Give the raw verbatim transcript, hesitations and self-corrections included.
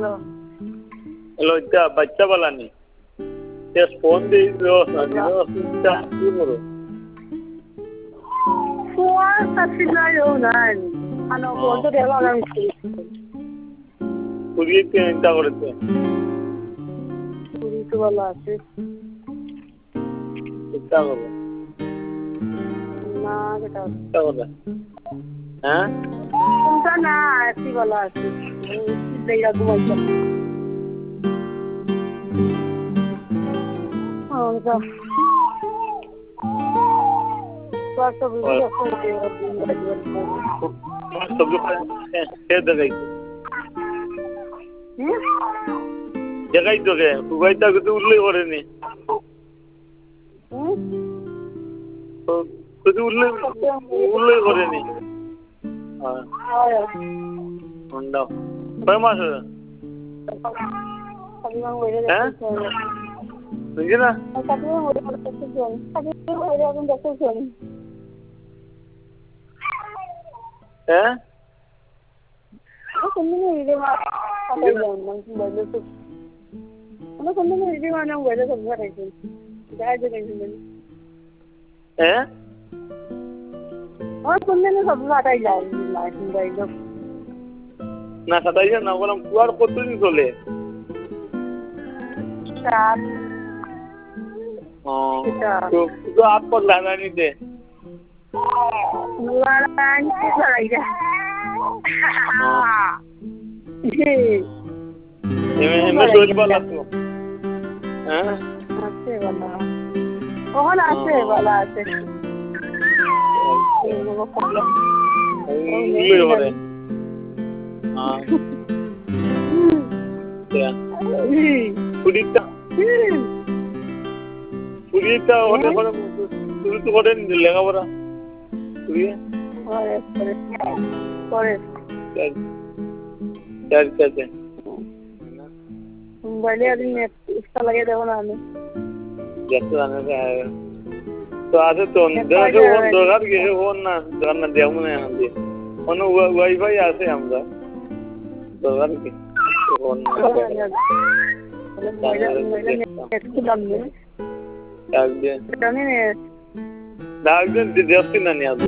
Hello hello এটা বাচ্চা বালানি তে ফোন দিয়ে দিও না দিও চিন্তা কি করো ফোন সাথীলাইও নাই আনো বলতে দেওয়া না পুরিয়ে চিন্তা করতে পুরি তো ভালো আছে চিন্তা করো না বেটা চিন্তা করো হ্যাঁ চিন্তা না আছি ভালো আছি দেইয়া ঘুমাইছো আচ্ছা What the video for সবজি খেয়ে দেখাই দেখাই তোকে উগাইটা কিন্তু উল্লেখ করেনি যদি উল্লেখ উল্লেখ করেনি কয় মাস হ্যাঁ বুঝলি না হ্যাঁ Kundin hindi ma patay lang ng balo to. Ano kundin hindi ma nang balo sa buhay ko. Dahil din din. Eh? Oh kundin sa buhay patay lang ng balo. Na patay na walang kuwar ko to ni sole. Sab. Oh. So, so aap ko lana ni de. Wala ni sa ida. এমনি দোজ বলা তো হ্যাঁ আছে বলা ওহন আছে বলা আছে কোনো প্রবলেম নেই করে হ্যাঁ ya পুরিটা পুরিটা ওটা করে পুরি তো করে লেখাপড়া পুরি করে করে করে क्या कहते हैं बड़े आदमी इसका लगे देखो ना हमें जैसे आने से आएगा तो आधे तो जरा जो वो दो घर के वो ना जरा ना दिया मैंने हम दिए उन्होंने वाईफाई आसे हम दा दो घर के वो ना डाल दिए डाल दिए दिया सी ना नहीं